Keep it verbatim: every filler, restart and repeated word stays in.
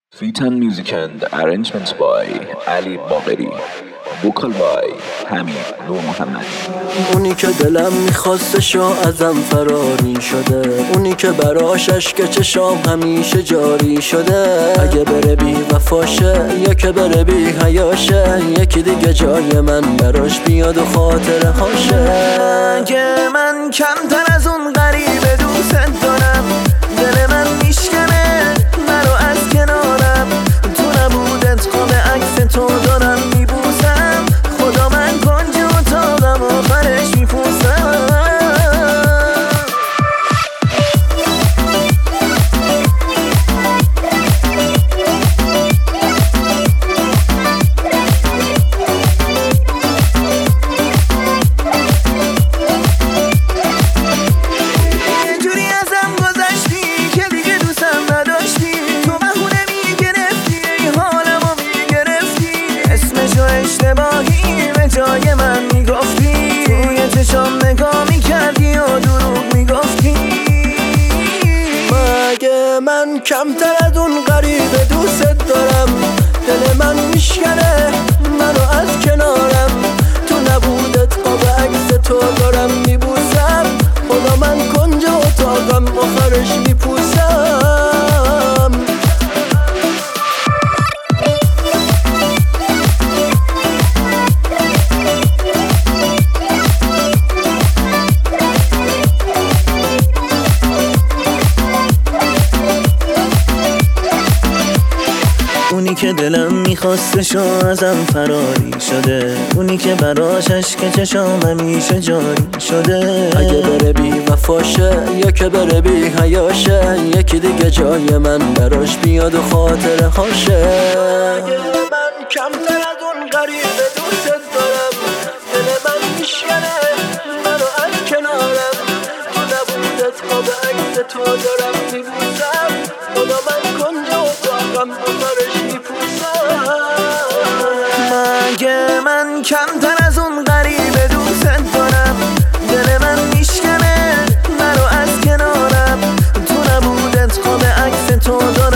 Feet and music and arrangements by Ali Bagheri. Vocal by Hamid Nur Mohammad. اونی که دلم میخواستشو ازم فراری شده، اونی که براش اشک چشام همیشه جاری شده. اگه بره بی وفاشه یا که بره بی حیاشه، یکی دیگه جای من براش بیاد و خاطره هاشه. اگه من کمتر از اون غریبه دوست دارم، دل من میشکنه منو از کنارم. تو نبودت خواب عکس تو دارم میبوسم، خدا من کنج اتاقم آخرش میپوسم. اشتباهی به جای من میگفتی، توی چشام نگاه میکردی و دروغ میگفتی. مگه من کمتر از اون غریبه دوست دارم، دل من میشکنه منو از کنارم. تو نبودت خواب عکس تو دارم میبوسم، خدا من کنج اتاقم آخرش میپوسم. اونی که دلم میخواستشو ازم فراری شده، اونی که براش اشک چشام همیشه جاری شده. اگه بره بی وفاشه یا که بره بی حیاشه، یکی دیگه جای من براش بیاد و خاطره هاشه. اگه من کمتر از اون غریبه دوست دارم، دل من میشکنه منو از کنارم. تو نبودت خواب عکس تو دارم میبوسم، خدا من کنج اتاقم آخرش میپوسم. مگه من کمتر از اون غریبه دوست دارم، دل من میشکنه منو از کنارم. تو نبودت خواب عکس تو دارم